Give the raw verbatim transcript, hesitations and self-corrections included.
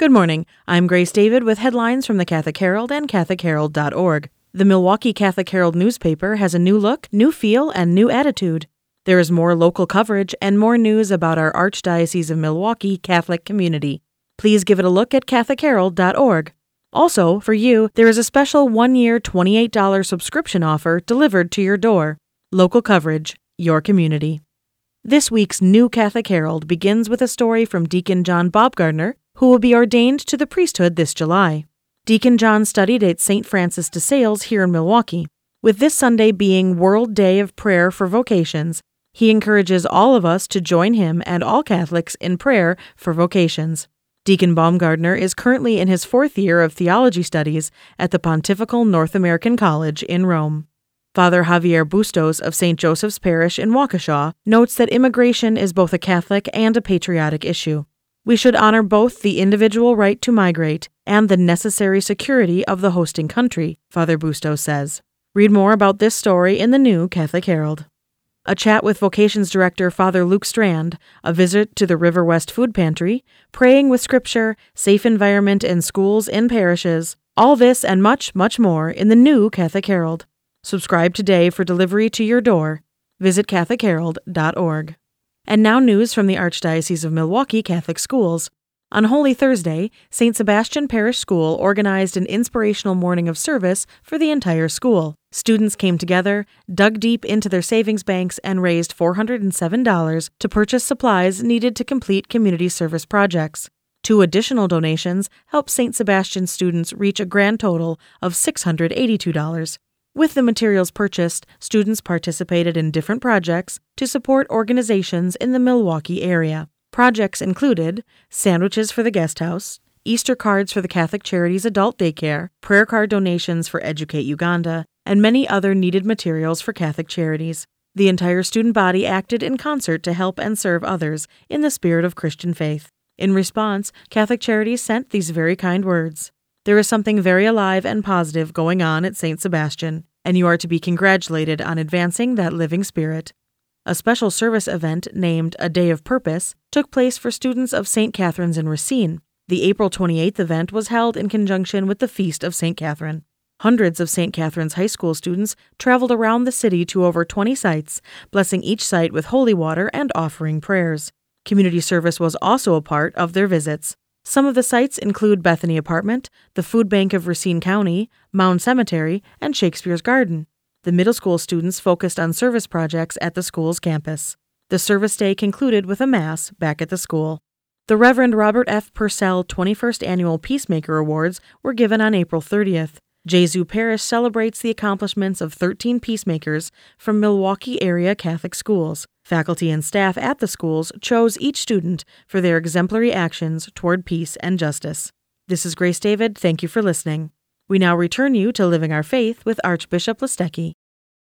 Good morning. I'm Grace David with headlines from the Catholic Herald and Catholic Herald dot org. The Milwaukee Catholic Herald newspaper has a new look, new feel, and new attitude. There is more local coverage and more news about our Archdiocese of Milwaukee Catholic community. Please give it a look at Catholic Herald dot org. Also, for you, there is a special one-year twenty-eight dollars subscription offer delivered to your door. Local coverage, your community. This week's New Catholic Herald begins with a story from Deacon John Baumgartner, who will be ordained to the priesthood this July. Deacon John studied at Saint Francis de Sales here in Milwaukee. With this Sunday being World Day of Prayer for Vocations, he encourages all of us to join him and all Catholics in prayer for vocations. Deacon Baumgartner is currently in his fourth year of theology studies at the Pontifical North American College in Rome. Father Javier Bustos of Saint Joseph's Parish in Waukesha notes that immigration is both a Catholic and a patriotic issue. We should honor both the individual right to migrate and the necessary security of the hosting country, Father Bustos says. Read more about this story in the New Catholic Herald. A chat with Vocations Director Father Luke Strand, a visit to the River West Food Pantry, praying with Scripture, safe environment in schools and parishes, all this and much, much more in the New Catholic Herald. Subscribe today for delivery to your door. Visit Catholic Herald dot org. And now news from the Archdiocese of Milwaukee Catholic Schools. On Holy Thursday, Saint Sebastian Parish School organized an inspirational morning of service for the entire school. Students came together, dug deep into their savings banks, and raised four hundred seven dollars to purchase supplies needed to complete community service projects. Two additional donations helped Saint Sebastian students reach a grand total of six hundred eighty-two dollars. With the materials purchased, students participated in different projects to support organizations in the Milwaukee area. Projects included sandwiches for the guest house, Easter cards for the Catholic Charities Adult Daycare, prayer card donations for Educate Uganda, and many other needed materials for Catholic charities. The entire student body acted in concert to help and serve others in the spirit of Christian faith. In response, Catholic Charities sent these very kind words. There is something very alive and positive going on at Saint Sebastian, and you are to be congratulated on advancing that living spirit. A special service event named A Day of Purpose took place for students of Saint Catherine's in Racine. The April twenty-eighth event was held in conjunction with the Feast of Saint Catherine. Hundreds of Saint Catherine's High School students traveled around the city to over twenty sites, blessing each site with holy water and offering prayers. Community service was also a part of their visits. Some of the sites include Bethany Apartment, the Food Bank of Racine County, Mound Cemetery, and Shakespeare's Garden. The middle school students focused on service projects at the school's campus. The service day concluded with a mass back at the school. The Reverend Robert F. Purcell twenty-first Annual Peacemaker Awards were given on April thirtieth. Jesu Parish celebrates the accomplishments of thirteen peacemakers from Milwaukee area Catholic schools. Faculty and staff at the schools chose each student for their exemplary actions toward peace and justice. This is Grace David. Thank you for listening. We now return you to Living Our Faith with Archbishop Listecki.